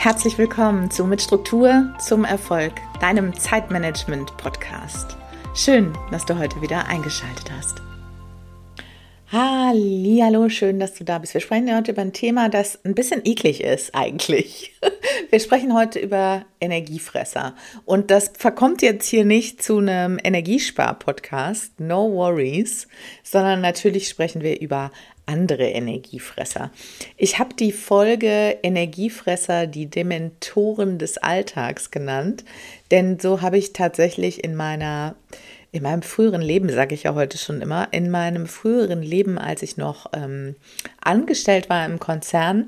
Herzlich willkommen zu Mit Struktur zum Erfolg, deinem Zeitmanagement-Podcast. Schön, dass du heute wieder eingeschaltet hast. Hallihallo, schön, dass du da bist. Wir sprechen heute über ein Thema, das ein bisschen eklig ist eigentlich. Wir sprechen heute über Energiefresser. Und das verkommt jetzt hier nicht zu einem Energiespar-Podcast, no worries, sondern natürlich sprechen wir über andere Energiefresser. Ich habe die Folge Energiefresser, die Dementoren des Alltags genannt, denn so habe ich tatsächlich in meinem früheren Leben, sage ich ja heute schon immer, in meinem früheren Leben, als ich noch angestellt war im Konzern,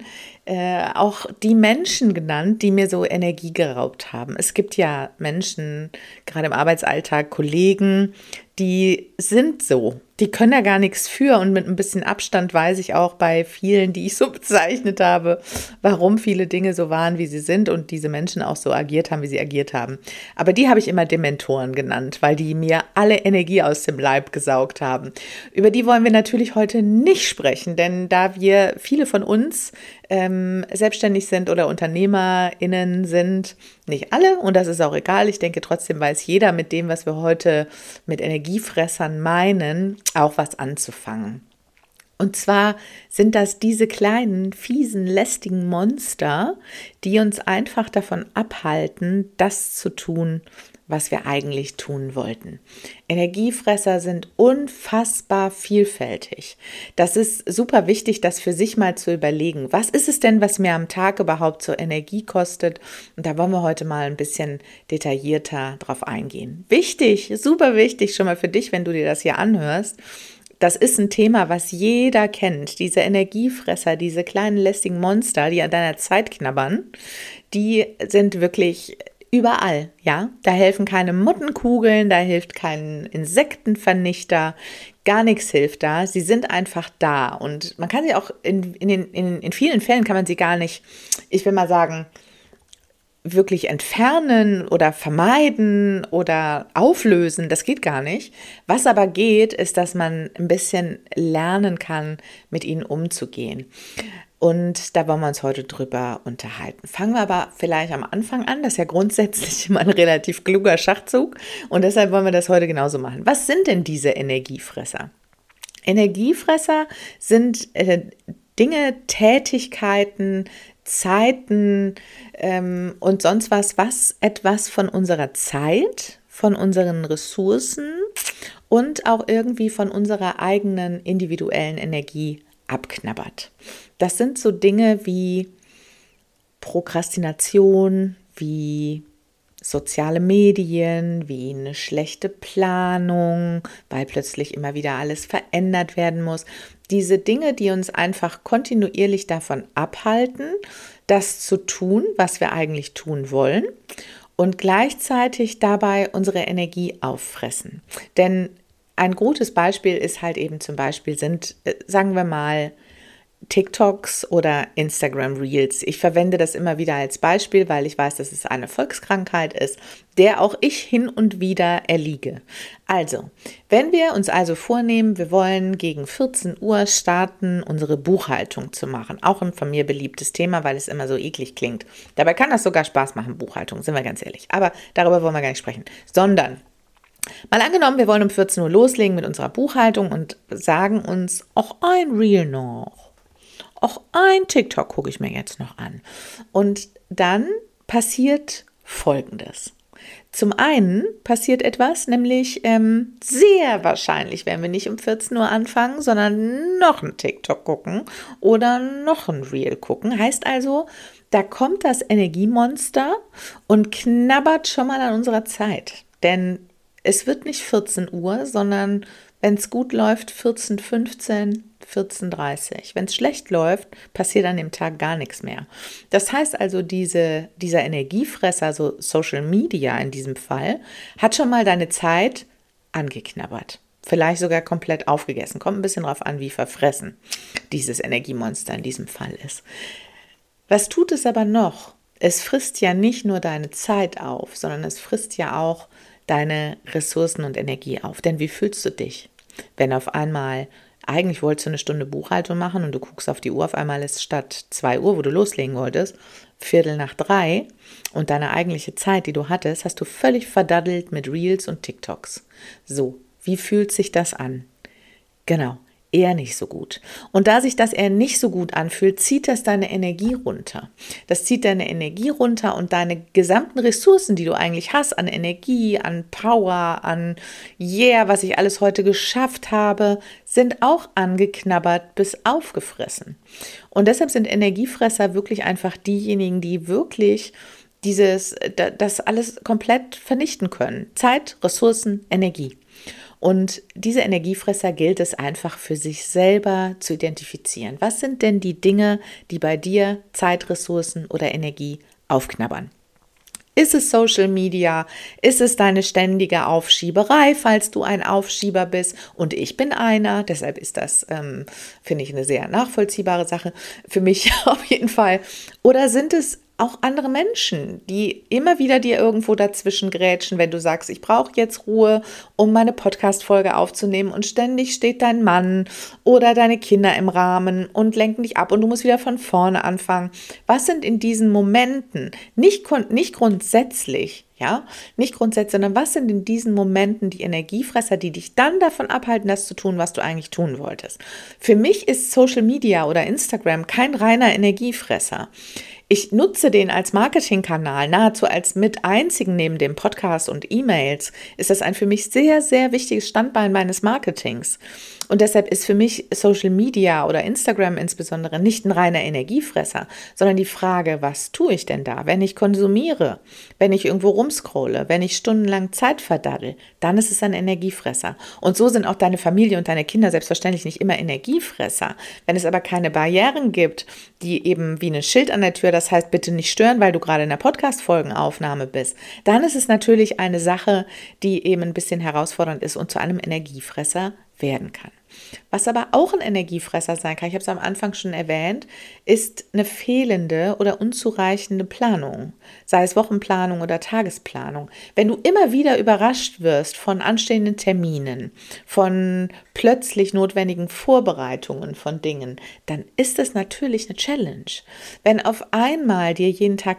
auch die Menschen genannt, die mir so Energie geraubt haben. Es gibt ja Menschen, gerade im Arbeitsalltag, Kollegen, die sind so. Die können da gar nichts für und mit ein bisschen Abstand weiß ich auch bei vielen, die ich so bezeichnet habe, warum viele Dinge so waren, wie sie sind und diese Menschen auch so agiert haben, wie sie agiert haben. Aber die habe ich immer Dementoren genannt, weil die mir alle Energie aus dem Leib gesaugt haben. Über die wollen wir natürlich heute nicht sprechen, denn da wir viele von uns selbstständig sind oder UnternehmerInnen sind, nicht alle, und das ist auch egal. Ich denke, trotzdem weiß jeder mit dem, was wir heute mit Energiefressern meinen, auch was anzufangen. Und zwar sind das diese kleinen, fiesen, lästigen Monster, die uns einfach davon abhalten, das zu tun, was wir eigentlich tun wollten. Energiefresser sind unfassbar vielfältig. Das ist super wichtig, das für sich mal zu überlegen. Was ist es denn, was mir am Tag überhaupt so Energie kostet? Und da wollen wir heute mal ein bisschen detaillierter drauf eingehen. Wichtig, super wichtig schon mal für dich, wenn du dir das hier anhörst. Das ist ein Thema, was jeder kennt. Diese Energiefresser, diese kleinen lästigen Monster, die an deiner Zeit knabbern, die sind wirklich überall, ja. Da helfen keine Mottenkugeln, da hilft kein Insektenvernichter, gar nichts hilft da. Sie sind einfach da und man kann sie auch in vielen Fällen kann man sie gar nicht, ich will mal sagen, wirklich entfernen oder vermeiden oder auflösen, das geht gar nicht. Was aber geht, ist, dass man ein bisschen lernen kann, mit ihnen umzugehen. Und da wollen wir uns heute drüber unterhalten. Fangen wir aber vielleicht am Anfang an. Das ist ja grundsätzlich immer ein relativ kluger Schachzug. Und deshalb wollen wir das heute genauso machen. Was sind denn diese Energiefresser? Energiefresser sind Dinge, Tätigkeiten, Zeiten und sonst was etwas von unserer Zeit, von unseren Ressourcen und auch irgendwie von unserer eigenen individuellen Energie abknabbert. Das sind so Dinge wie Prokrastination, wie soziale Medien, wie eine schlechte Planung, weil plötzlich immer wieder alles verändert werden muss. Diese Dinge, die uns einfach kontinuierlich davon abhalten, das zu tun, was wir eigentlich tun wollen und gleichzeitig dabei unsere Energie auffressen. Denn ein gutes Beispiel ist halt eben zum Beispiel sagen wir mal, TikToks oder Instagram Reels. Ich verwende das immer wieder als Beispiel, weil ich weiß, dass es eine Volkskrankheit ist, der auch ich hin und wieder erliege. Also, wenn wir uns also vornehmen, wir wollen gegen 14 Uhr starten, unsere Buchhaltung zu machen. Auch ein von mir beliebtes Thema, weil es immer so eklig klingt. Dabei kann das sogar Spaß machen, Buchhaltung, sind wir ganz ehrlich. Aber darüber wollen wir gar nicht sprechen, sondern mal angenommen, wir wollen um 14 Uhr loslegen mit unserer Buchhaltung und sagen uns, auch ein Reel noch. Auch ein TikTok gucke ich mir jetzt noch an. Und dann passiert Folgendes. Zum einen passiert etwas, nämlich sehr wahrscheinlich werden wir nicht um 14 Uhr anfangen, sondern noch ein TikTok gucken oder noch ein Reel gucken. Heißt also, da kommt das Energiemonster und knabbert schon mal an unserer Zeit. Denn es wird nicht 14 Uhr, sondern wenn es gut läuft, 14:15, 14:30. Wenn es schlecht läuft, passiert an dem Tag gar nichts mehr. Das heißt also, dieser Energiefresser, so Social Media in diesem Fall, hat schon mal deine Zeit angeknabbert. Vielleicht sogar komplett aufgegessen. Kommt ein bisschen drauf an, wie verfressen dieses Energiemonster in diesem Fall ist. Was tut es aber noch? Es frisst ja nicht nur deine Zeit auf, sondern es frisst ja auch deine Ressourcen und Energie auf. Denn wie fühlst du dich, wenn auf einmal Eigentlich wolltest du eine Stunde Buchhaltung machen und du guckst auf die Uhr, auf einmal ist statt 2 Uhr, wo du loslegen wolltest, 2:45 und deine eigentliche Zeit, die du hattest, hast du völlig verdaddelt mit Reels und TikToks. So, wie fühlt sich das an? Genau, eher nicht so gut. Und da sich das eher nicht so gut anfühlt, zieht das deine Energie runter. Das zieht deine Energie runter und deine gesamten Ressourcen, die du eigentlich hast, an Energie, an Power, an was ich alles heute geschafft habe, sind auch angeknabbert bis aufgefressen. Und deshalb sind Energiefresser wirklich einfach diejenigen, die wirklich das alles komplett vernichten können. Zeit, Ressourcen, Energie. Und diese Energiefresser gilt es einfach für sich selber zu identifizieren. Was sind denn die Dinge, die bei dir Zeit, Ressourcen oder Energie aufknabbern? Ist es Social Media? Ist es deine ständige Aufschieberei, falls du ein Aufschieber bist? Und ich bin einer, deshalb ist das, finde ich, eine sehr nachvollziehbare Sache. Für mich auf jeden Fall. Oder sind es auch andere Menschen, die immer wieder dir irgendwo dazwischen grätschen, wenn du sagst, ich brauche jetzt Ruhe, um meine Podcast-Folge aufzunehmen und ständig steht dein Mann oder deine Kinder im Rahmen und lenken dich ab und du musst wieder von vorne anfangen. Was sind in diesen Momenten, nicht grundsätzlich, ja, nicht grundsätzlich, sondern was sind in diesen Momenten die Energiefresser, die dich dann davon abhalten, das zu tun, was du eigentlich tun wolltest? Für mich ist Social Media oder Instagram kein reiner Energiefresser. Ich nutze den als Marketingkanal, nahezu als mit einzigen neben dem Podcast und E-Mails, ist das ein für mich sehr, sehr wichtiges Standbein meines Marketings. Und deshalb ist für mich Social Media oder Instagram insbesondere nicht ein reiner Energiefresser, sondern die Frage, was tue ich denn da, wenn ich konsumiere, wenn ich irgendwo rumscrolle, wenn ich stundenlang Zeit verdaddel, dann ist es ein Energiefresser. Und so sind auch deine Familie und deine Kinder selbstverständlich nicht immer Energiefresser. Wenn es aber keine Barrieren gibt, die eben wie ein Schild an der Tür, das heißt bitte nicht stören, weil du gerade in der Podcast-Folgenaufnahme bist, dann ist es natürlich eine Sache, die eben ein bisschen herausfordernd ist und zu einem Energiefresser werden kann. Was aber auch ein Energiefresser sein kann, ich habe es am Anfang schon erwähnt, ist eine fehlende oder unzureichende Planung, sei es Wochenplanung oder Tagesplanung. Wenn du immer wieder überrascht wirst von anstehenden Terminen, von plötzlich notwendigen Vorbereitungen von Dingen, dann ist es natürlich eine Challenge. Wenn auf einmal dir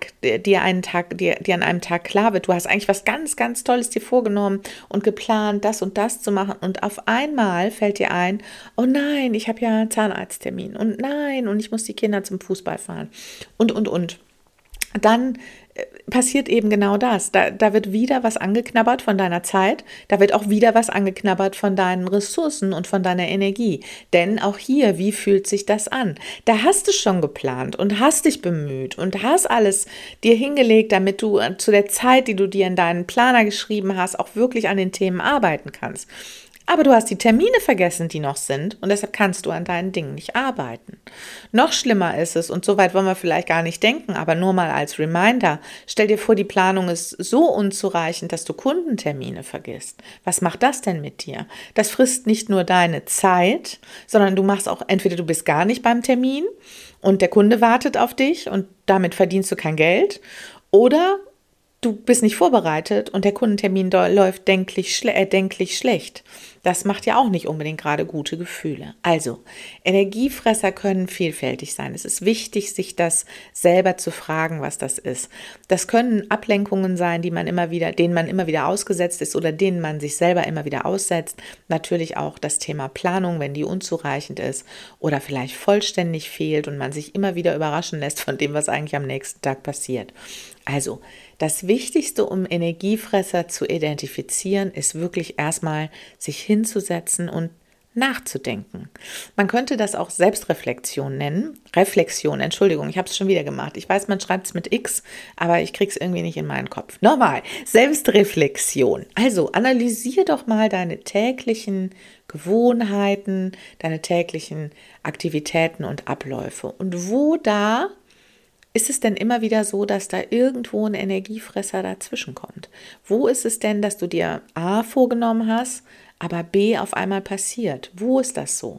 an einem Tag klar wird, du hast eigentlich was ganz, ganz Tolles dir vorgenommen und geplant, das und das zu machen und auf einmal fällt dir ein, oh nein, ich habe ja einen Zahnarzttermin und nein, und ich muss die Kinder zum Fußball fahren und. Dann passiert eben genau das. Da wird wieder was angeknabbert von deiner Zeit, da wird auch wieder was angeknabbert von deinen Ressourcen und von deiner Energie. Denn auch hier, wie fühlt sich das an? Da hast du schon geplant und hast dich bemüht und hast alles dir hingelegt, damit du zu der Zeit, die du dir in deinen Planer geschrieben hast, auch wirklich an den Themen arbeiten kannst. Aber du hast die Termine vergessen, die noch sind, und deshalb kannst du an deinen Dingen nicht arbeiten. Noch schlimmer ist es, und so weit wollen wir vielleicht gar nicht denken, aber nur mal als Reminder, stell dir vor, die Planung ist so unzureichend, dass du Kundentermine vergisst. Was macht das denn mit dir? Das frisst nicht nur deine Zeit, sondern du machst auch, entweder du bist gar nicht beim Termin und der Kunde wartet auf dich und damit verdienst du kein Geld, oder du bist nicht vorbereitet und der Kundentermin läuft denklich schlecht. Das macht ja auch nicht unbedingt gerade gute Gefühle. Also, Energiefresser können vielfältig sein. Es ist wichtig, sich das selber zu fragen, was das ist. Das können Ablenkungen sein, denen man immer wieder ausgesetzt ist oder denen man sich selber immer wieder aussetzt. Natürlich auch das Thema Planung, wenn die unzureichend ist oder vielleicht vollständig fehlt und man sich immer wieder überraschen lässt von dem, was eigentlich am nächsten Tag passiert. Also, das Wichtigste, um Energiefresser zu identifizieren, ist wirklich erstmal sich hinzusetzen und nachzudenken. Man könnte das auch Selbstreflexion nennen. Entschuldigung, ich habe es schon wieder gemacht. Ich weiß, man schreibt es mit X, aber ich kriege es irgendwie nicht in meinen Kopf. Nochmal, Selbstreflexion. Also analysier doch mal deine täglichen Gewohnheiten, deine täglichen Aktivitäten und Abläufe. Und wo da ist es denn immer wieder so, dass da irgendwo ein Energiefresser dazwischen kommt? Wo ist es denn, dass du dir A vorgenommen hast, aber B auf einmal passiert? Wo ist das so?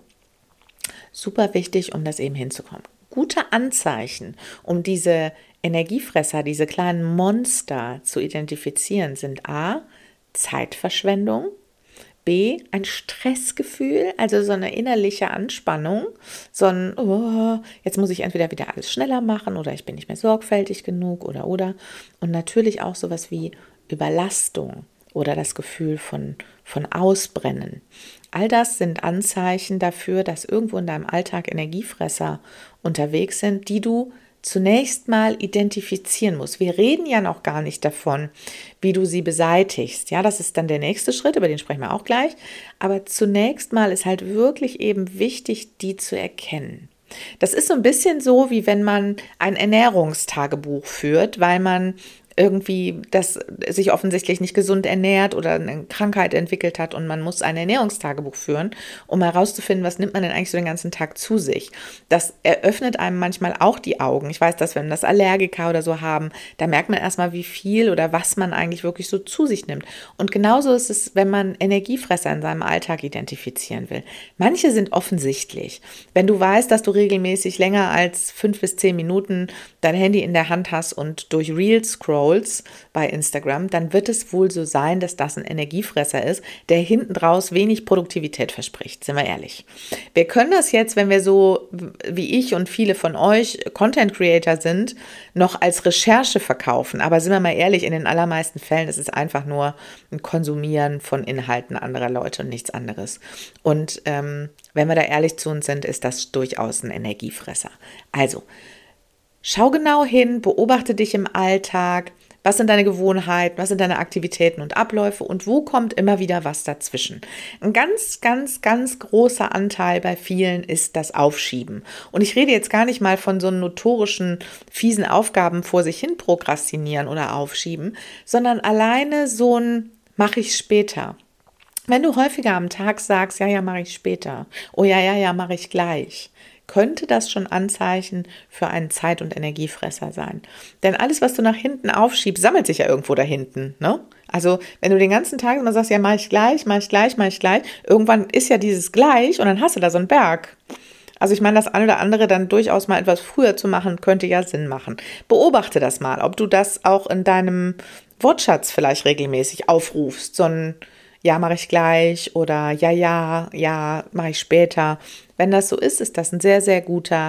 Super wichtig, um das eben hinzukommen. Gute Anzeichen, um diese Energiefresser, diese kleinen Monster zu identifizieren, sind A, Zeitverschwendung, B, ein Stressgefühl, also so eine innerliche Anspannung, so ein, oh, jetzt muss ich entweder wieder alles schneller machen oder ich bin nicht mehr sorgfältig genug oder. Und natürlich auch sowas wie Überlastung oder das Gefühl von Ausbrennen. All das sind Anzeichen dafür, dass irgendwo in deinem Alltag Energiefresser unterwegs sind, die du zunächst mal identifizieren musst. Wir reden ja noch gar nicht davon, wie du sie beseitigst. Ja, das ist dann der nächste Schritt, über den sprechen wir auch gleich. Aber zunächst mal ist halt wirklich eben wichtig, die zu erkennen. Das ist so ein bisschen so, wie wenn man ein Ernährungstagebuch führt, weil man irgendwie das sich offensichtlich nicht gesund ernährt oder eine Krankheit entwickelt hat und man muss ein Ernährungstagebuch führen, um herauszufinden, was nimmt man denn eigentlich so den ganzen Tag zu sich. Das eröffnet einem manchmal auch die Augen. Ich weiß, dass wenn das Allergiker oder so haben, da merkt man erstmal, wie viel oder was man eigentlich wirklich so zu sich nimmt. Und genauso ist es, wenn man Energiefresser in seinem Alltag identifizieren will. Manche sind offensichtlich. Wenn du weißt, dass du regelmäßig länger als 5 bis 10 Minuten dein Handy in der Hand hast und durch Reels scrollst bei Instagram, dann wird es wohl so sein, dass das ein Energiefresser ist, der hinten draus wenig Produktivität verspricht, sind wir ehrlich. Wir können das jetzt, wenn wir so wie ich und viele von euch Content Creator sind, noch als Recherche verkaufen, aber sind wir mal ehrlich, in den allermeisten Fällen ist es einfach nur ein Konsumieren von Inhalten anderer Leute und nichts anderes. Und wenn wir da ehrlich zu uns sind, ist das durchaus ein Energiefresser. Also, schau genau hin, beobachte dich im Alltag, was sind deine Gewohnheiten, was sind deine Aktivitäten und Abläufe und wo kommt immer wieder was dazwischen. Ein ganz, ganz, ganz großer Anteil bei vielen ist das Aufschieben. Und ich rede jetzt gar nicht mal von so notorischen, fiesen Aufgaben vor sich hin prokrastinieren oder aufschieben, sondern alleine so ein mache ich später. Wenn du häufiger am Tag sagst, ja, mache ich später, oh ja, mache ich gleich, könnte das schon Anzeichen für einen Zeit- und Energiefresser sein. Denn alles, was du nach hinten aufschiebst, sammelt sich ja irgendwo da hinten, ne? Also, wenn du den ganzen Tag immer sagst, ja, mache ich gleich, irgendwann ist ja dieses gleich und dann hast du da so einen Berg. Also ich meine, das eine oder andere dann durchaus mal etwas früher zu machen, könnte ja Sinn machen. Beobachte das mal, ob du das auch in deinem Wortschatz vielleicht regelmäßig aufrufst, so ein ja, mache ich gleich oder ja, mache ich später. Wenn das so ist, ist das ein sehr, sehr guter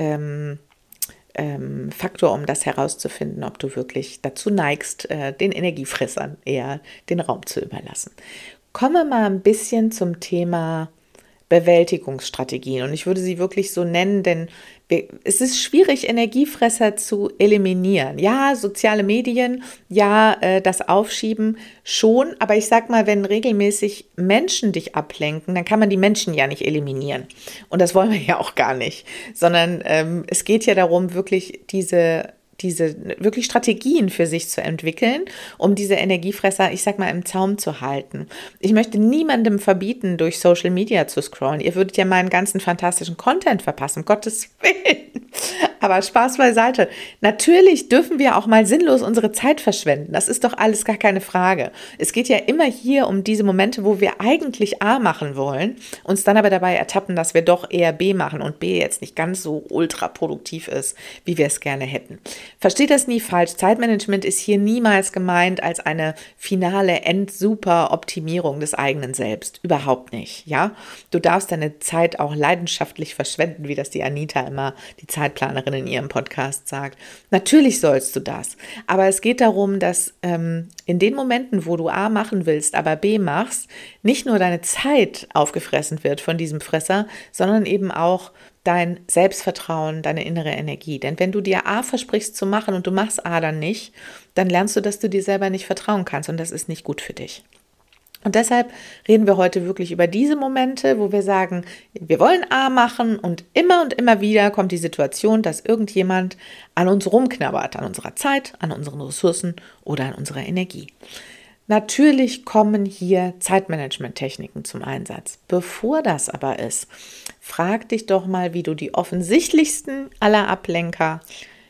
Faktor, um das herauszufinden, ob du wirklich dazu neigst, den Energiefressern eher den Raum zu überlassen. Kommen wir mal ein bisschen zum Thema Bewältigungsstrategien. Und ich würde sie wirklich so nennen, denn es ist schwierig, Energiefresser zu eliminieren. Ja, soziale Medien, ja, das Aufschieben schon. Aber ich sag mal, wenn regelmäßig Menschen dich ablenken, dann kann man die Menschen ja nicht eliminieren. Und das wollen wir ja auch gar nicht. Sondern es geht ja darum, wirklich diese wirklich Strategien für sich zu entwickeln, um diese Energiefresser, ich sag mal, im Zaum zu halten. Ich möchte niemandem verbieten, durch Social Media zu scrollen. Ihr würdet ja meinen ganzen fantastischen Content verpassen, um Gottes Willen. Aber Spaß beiseite. Natürlich dürfen wir auch mal sinnlos unsere Zeit verschwenden. Das ist doch alles gar keine Frage. Es geht ja immer hier um diese Momente, wo wir eigentlich A machen wollen, uns dann aber dabei ertappen, dass wir doch eher B machen und B jetzt nicht ganz so ultra produktiv ist, wie wir es gerne hätten. Versteht das nie falsch. Zeitmanagement ist hier niemals gemeint als eine finale End-Super-Optimierung des eigenen Selbst. Überhaupt nicht, ja. Du darfst deine Zeit auch leidenschaftlich verschwenden, wie das die Anita immer, die Zeitplanerin in ihrem Podcast sagt. Natürlich sollst du das. Aber es geht darum, dass in den Momenten, wo du A machen willst, aber B machst, nicht nur deine Zeit aufgefressen wird von diesem Fresser, sondern eben auch dein Selbstvertrauen, deine innere Energie. Denn wenn du dir A versprichst zu machen und du machst A dann nicht, dann lernst du, dass du dir selber nicht vertrauen kannst und das ist nicht gut für dich. Und deshalb reden wir heute wirklich über diese Momente, wo wir sagen, wir wollen A machen und immer wieder kommt die Situation, dass irgendjemand an uns rumknabbert, an unserer Zeit, an unseren Ressourcen oder an unserer Energie. Natürlich kommen hier Zeitmanagement-Techniken zum Einsatz. Bevor das aber ist, frag dich doch mal, wie du die offensichtlichsten aller Ablenker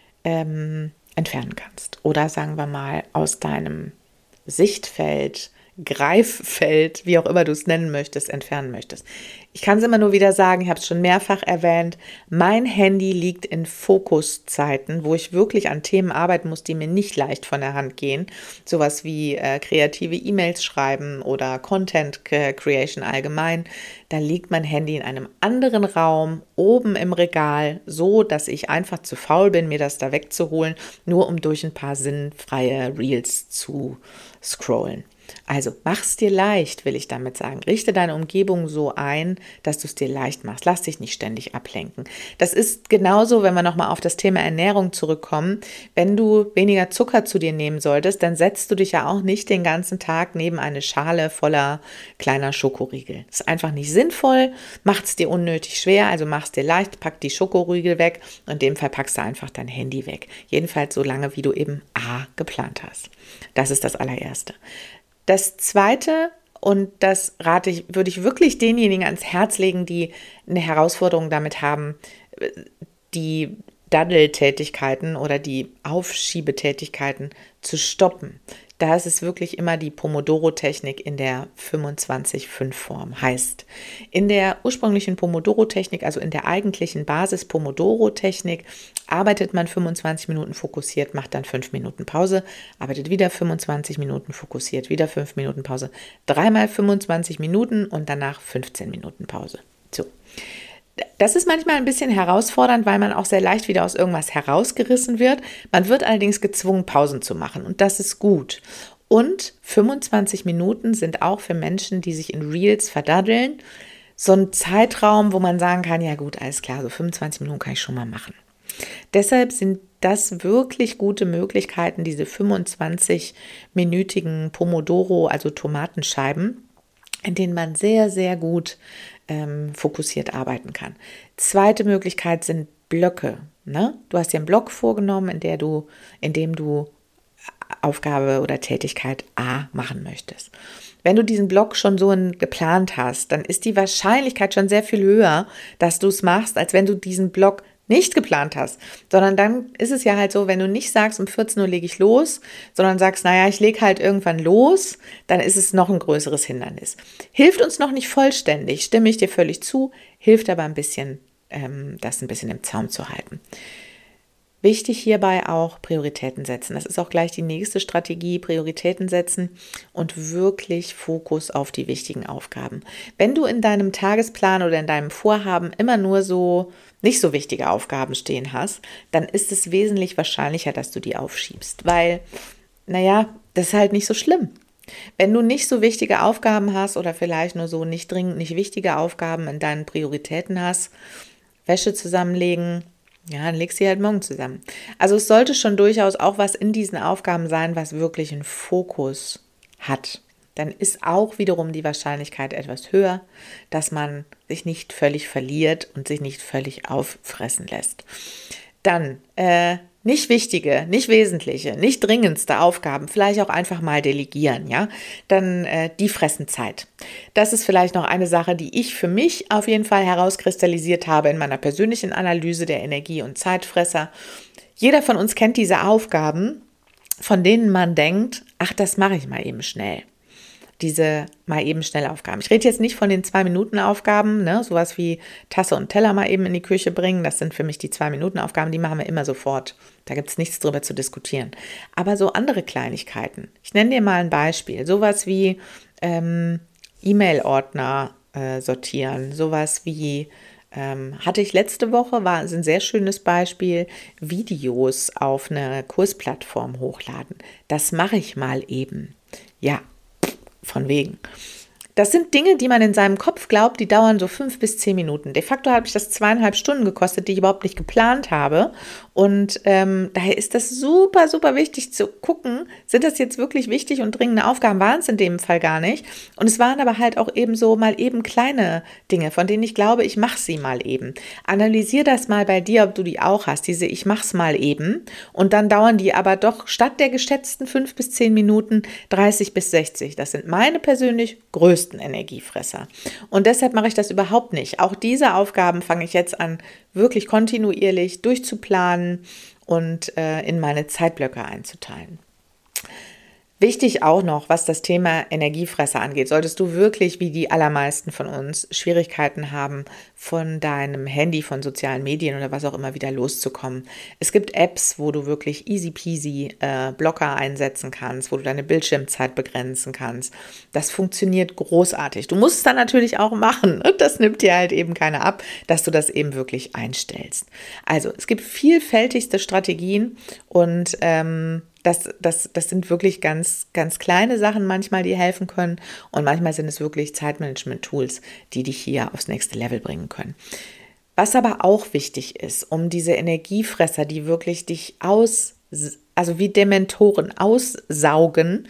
entfernen kannst. Oder sagen wir mal, aus deinem Sichtfeld Greiffeld, wie auch immer du es nennen möchtest, entfernen möchtest. Ich kann es immer nur wieder sagen, ich habe es schon mehrfach erwähnt, mein Handy liegt in Fokuszeiten, wo ich wirklich an Themen arbeiten muss, die mir nicht leicht von der Hand gehen. Sowas wie kreative E-Mails schreiben oder Content Creation allgemein. Da liegt mein Handy in einem anderen Raum, oben im Regal, so dass ich einfach zu faul bin, mir das da wegzuholen, nur um durch ein paar sinnfreie Reels zu scrollen. Also mach's dir leicht, will ich damit sagen. Richte deine Umgebung so ein, dass du es dir leicht machst. Lass dich nicht ständig ablenken. Das ist genauso, wenn wir nochmal auf das Thema Ernährung zurückkommen. Wenn du weniger Zucker zu dir nehmen solltest, dann setzt du dich ja auch nicht den ganzen Tag neben eine Schale voller kleiner Schokoriegel. Das ist einfach nicht sinnvoll, macht es dir unnötig schwer, also mach es dir leicht, pack die Schokoriegel weg und in dem Fall packst du einfach dein Handy weg. Jedenfalls so lange, wie du eben geplant hast. Das ist das allererste. Das Zweite, und das würde ich wirklich denjenigen ans Herz legen, die eine Herausforderung damit haben, die Daddeltätigkeiten oder die Aufschiebetätigkeiten zu stoppen. Da ist es wirklich immer die Pomodoro-Technik in der 25-5-Form. Heißt, in der ursprünglichen Pomodoro-Technik, also in der eigentlichen Basis-Pomodoro-Technik, arbeitet man 25 Minuten fokussiert, macht dann 5 Minuten Pause, arbeitet wieder 25 Minuten fokussiert, wieder 5 Minuten Pause, dreimal 25 Minuten und danach 15 Minuten Pause. So. Das ist manchmal ein bisschen herausfordernd, weil man auch sehr leicht wieder aus irgendwas herausgerissen wird. Man wird allerdings gezwungen, Pausen zu machen und das ist gut. Und 25 Minuten sind auch für Menschen, die sich in Reels verdaddeln, so ein Zeitraum, wo man sagen kann, ja gut, alles klar, so 25 Minuten kann ich schon mal machen. Deshalb sind das wirklich gute Möglichkeiten, diese 25-minütigen Pomodoro, also Tomatenscheiben, in denen man sehr, sehr gut fokussiert arbeiten kann. Zweite Möglichkeit sind Blöcke. Ne? Du hast dir einen Block vorgenommen, in dem du Aufgabe oder Tätigkeit A machen möchtest. Wenn du diesen Block schon so geplant hast, dann ist die Wahrscheinlichkeit schon sehr viel höher, dass du es machst, als wenn du diesen Block nicht geplant hast, sondern dann ist es ja halt so, wenn du nicht sagst, um 14 Uhr lege ich los, sondern sagst, naja, ich lege halt irgendwann los, dann ist es noch ein größeres Hindernis. Hilft uns noch nicht vollständig, stimme ich dir völlig zu, hilft aber ein bisschen, das ein bisschen im Zaum zu halten. Wichtig hierbei auch Prioritäten setzen. Das ist auch gleich die nächste Strategie, Prioritäten setzen und wirklich Fokus auf die wichtigen Aufgaben. Wenn du in deinem Tagesplan oder in deinem Vorhaben immer nur so nicht so wichtige Aufgaben stehen hast, dann ist es wesentlich wahrscheinlicher, dass du die aufschiebst, weil, das ist halt nicht so schlimm. Wenn du nicht so wichtige Aufgaben hast oder vielleicht nur so nicht dringend nicht wichtige Aufgaben in deinen Prioritäten hast, Wäsche zusammenlegen, ja, dann legst du sie halt morgen zusammen. Also es sollte schon durchaus auch was in diesen Aufgaben sein, was wirklich einen Fokus hat. Dann ist auch wiederum die Wahrscheinlichkeit etwas höher, dass man sich nicht völlig verliert und sich nicht völlig auffressen lässt. Dann nicht wichtige, nicht wesentliche, nicht dringendste Aufgaben, vielleicht auch einfach mal delegieren, ja, dann die fressen Zeit. Das ist vielleicht noch eine Sache, die ich für mich auf jeden Fall herauskristallisiert habe in meiner persönlichen Analyse der Energie- und Zeitfresser. Jeder von uns kennt diese Aufgaben, von denen man denkt, ach, das mache ich mal eben schnell. Diese mal eben schnell Aufgaben. Ich rede jetzt nicht von den 2-Minuten-Aufgaben, ne? Sowas wie Tasse und Teller mal eben in die Küche bringen. Das sind für mich die 2-Minuten-Aufgaben, die machen wir immer sofort. Da gibt es nichts drüber zu diskutieren. Aber so andere Kleinigkeiten. Ich nenne dir mal ein Beispiel. Sowas wie E-Mail-Ordner sortieren. Sowas wie hatte ich letzte Woche, war ein sehr schönes Beispiel, Videos auf eine Kursplattform hochladen. Das mache ich mal eben. Ja. Von wegen. Das sind Dinge, die man in seinem Kopf glaubt, die dauern so 5 bis 10 Minuten. De facto habe ich das 2,5 Stunden gekostet, die ich überhaupt nicht geplant habe. Und daher ist das super, super wichtig zu gucken, sind das jetzt wirklich wichtig und dringende Aufgaben? Waren es in dem Fall gar nicht. Und es waren aber halt auch eben so mal eben kleine Dinge, von denen ich glaube, ich mache sie mal eben. Analysier das mal bei dir, ob du die auch hast, diese ich mach's mal eben. Und dann dauern die aber doch statt der geschätzten 5 bis 10 Minuten 30 bis 60. Das sind meine persönlich größten Energiefresser. Und deshalb mache ich das überhaupt nicht. Auch diese Aufgaben fange ich jetzt an, wirklich kontinuierlich durchzuplanen und in meine Zeitblöcke einzuteilen. Wichtig auch noch, was das Thema Energiefresser angeht, solltest du wirklich, wie die allermeisten von uns, Schwierigkeiten haben, von deinem Handy, von sozialen Medien oder was auch immer wieder loszukommen. Es gibt Apps, wo du wirklich easy peasy Blocker einsetzen kannst, wo du deine Bildschirmzeit begrenzen kannst. Das funktioniert großartig. Du musst es dann natürlich auch machen. Das nimmt dir halt eben keiner ab, dass du das eben wirklich einstellst. Also es gibt vielfältigste Strategien und das sind wirklich ganz, ganz kleine Sachen manchmal, die helfen können. Und manchmal sind es wirklich Zeitmanagement-Tools, die dich hier aufs nächste Level bringen können. Was aber auch wichtig ist, um diese Energiefresser, die wirklich dich also wie Dementoren aussaugen,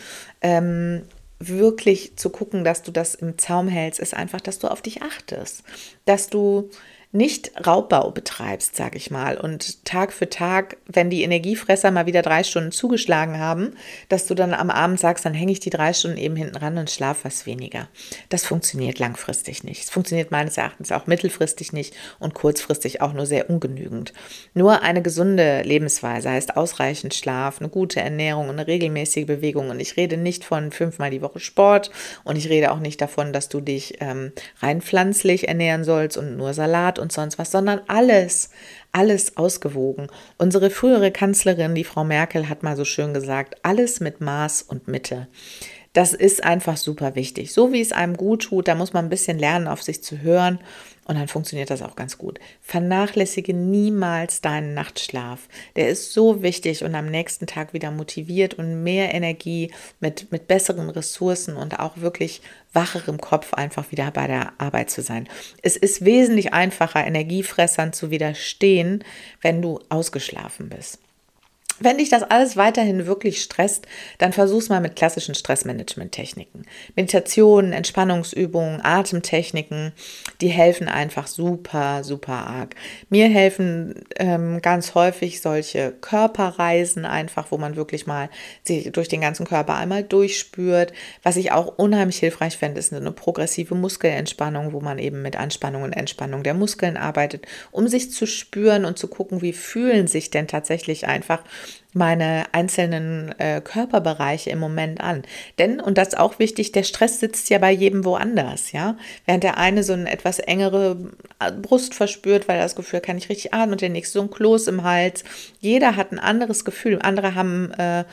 wirklich zu gucken, dass du das im Zaum hältst, ist einfach, dass du auf dich achtest, dass du nicht Raubbau betreibst, sag ich mal, und Tag für Tag, wenn die Energiefresser mal wieder 3 Stunden zugeschlagen haben, dass du dann am Abend sagst, dann hänge ich die 3 Stunden eben hinten ran und schlafe was weniger. Das funktioniert langfristig nicht. Es funktioniert meines Erachtens auch mittelfristig nicht und kurzfristig auch nur sehr ungenügend. Nur eine gesunde Lebensweise heißt ausreichend Schlaf, eine gute Ernährung und eine regelmäßige Bewegung. Und ich rede nicht von 5-mal die Woche Sport und ich rede auch nicht davon, dass du dich rein pflanzlich ernähren sollst und nur Salat und sonst was, sondern alles ausgewogen. Unsere frühere Kanzlerin, die Frau Merkel, hat mal so schön gesagt, alles mit Maß und Mitte. Das ist einfach super wichtig. So wie es einem gut tut, da muss man ein bisschen lernen, auf sich zu hören und dann funktioniert das auch ganz gut. Vernachlässige niemals deinen Nachtschlaf. Der ist so wichtig und am nächsten Tag wieder motiviert und mehr Energie mit besseren Ressourcen und auch wirklich wacherem Kopf einfach wieder bei der Arbeit zu sein. Es ist wesentlich einfacher, Energiefressern zu widerstehen, wenn du ausgeschlafen bist. Wenn dich das alles weiterhin wirklich stresst, dann versuch's mal mit klassischen Stressmanagement-Techniken. Meditationen, Entspannungsübungen, Atemtechniken, die helfen einfach super, super arg. Mir helfen ganz häufig solche Körperreisen einfach, wo man wirklich mal sich durch den ganzen Körper einmal durchspürt. Was ich auch unheimlich hilfreich fände, ist eine progressive Muskelentspannung, wo man eben mit Anspannung und Entspannung der Muskeln arbeitet, um sich zu spüren und zu gucken, wie fühlen sich denn tatsächlich einfach meine einzelnen Körperbereiche im Moment an. Denn, und das ist auch wichtig, der Stress sitzt ja bei jedem woanders, ja. Während der eine so eine etwas engere Brust verspürt, weil er das Gefühl, kann ich richtig atmen, und der nächste so ein Kloß im Hals. Jeder hat ein anderes Gefühl. Andere haben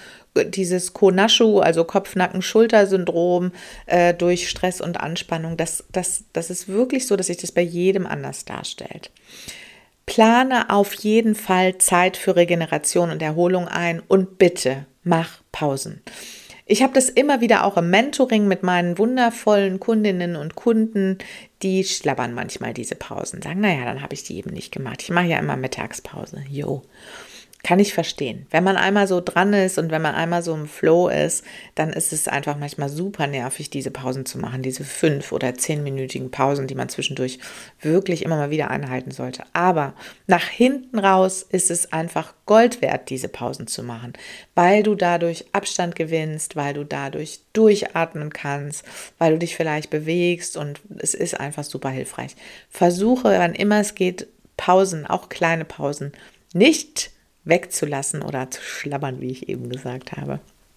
dieses Konashu, also Kopf-Nacken-Schulter-Syndrom durch Stress und Anspannung. Das ist wirklich so, dass sich das bei jedem anders darstellt. Plane auf jeden Fall Zeit für Regeneration und Erholung ein und bitte mach Pausen. Ich habe das immer wieder auch im Mentoring mit meinen wundervollen Kundinnen und Kunden, die schlabbern manchmal diese Pausen, sagen, naja, dann habe ich die eben nicht gemacht. Ich mache ja immer Mittagspause. Jo. Kann ich verstehen. Wenn man einmal so dran ist und wenn man einmal so im Flow ist, dann ist es einfach manchmal super nervig, diese Pausen zu machen, diese 5- oder 10-minütigen Pausen, die man zwischendurch wirklich immer mal wieder einhalten sollte. Aber nach hinten raus ist es einfach Gold wert, diese Pausen zu machen, weil du dadurch Abstand gewinnst, weil du dadurch durchatmen kannst, weil du dich vielleicht bewegst und es ist einfach super hilfreich. Versuche, wann immer es geht, Pausen, auch kleine Pausen, nicht wegzulassen oder zu schlabbern, wie ich eben gesagt habe.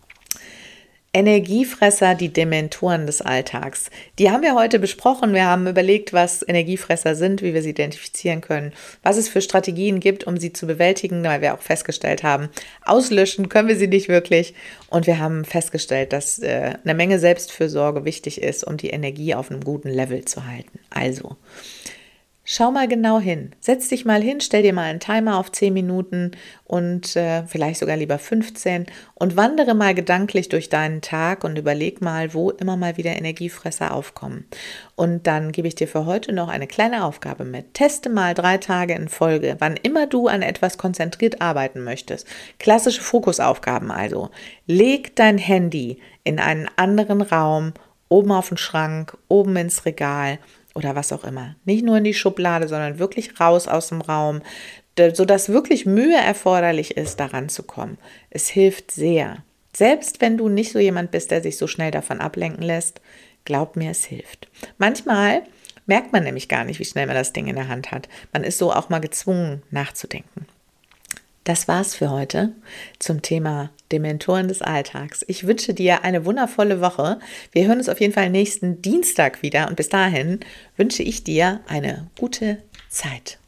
Energiefresser, die Dementoren des Alltags. Die haben wir heute besprochen. Wir haben überlegt, was Energiefresser sind, wie wir sie identifizieren können, was es für Strategien gibt, um sie zu bewältigen, weil wir auch festgestellt haben, auslöschen können wir sie nicht wirklich. Und wir haben festgestellt, dass eine Menge Selbstfürsorge wichtig ist, um die Energie auf einem guten Level zu halten. Also, schau mal genau hin. Setz dich mal hin, stell dir mal einen Timer auf 10 Minuten und vielleicht sogar lieber 15 und wandere mal gedanklich durch deinen Tag und überleg mal, wo immer mal wieder Energiefresser aufkommen. Und dann gebe ich dir für heute noch eine kleine Aufgabe mit. Teste mal 3 Tage in Folge, wann immer du an etwas konzentriert arbeiten möchtest. Klassische Fokusaufgaben also. Leg dein Handy in einen anderen Raum, oben auf den Schrank, oben ins Regal oder was auch immer. Nicht nur in die Schublade, sondern wirklich raus aus dem Raum, sodass wirklich Mühe erforderlich ist, daran zu kommen. Es hilft sehr. Selbst wenn du nicht so jemand bist, der sich so schnell davon ablenken lässt, glaub mir, es hilft. Manchmal merkt man nämlich gar nicht, wie schnell man das Ding in der Hand hat. Man ist so auch mal gezwungen, nachzudenken. Das war's für heute zum Thema Dementoren des Alltags. Ich wünsche dir eine wundervolle Woche. Wir hören uns auf jeden Fall nächsten Dienstag wieder und bis dahin wünsche ich dir eine gute Zeit.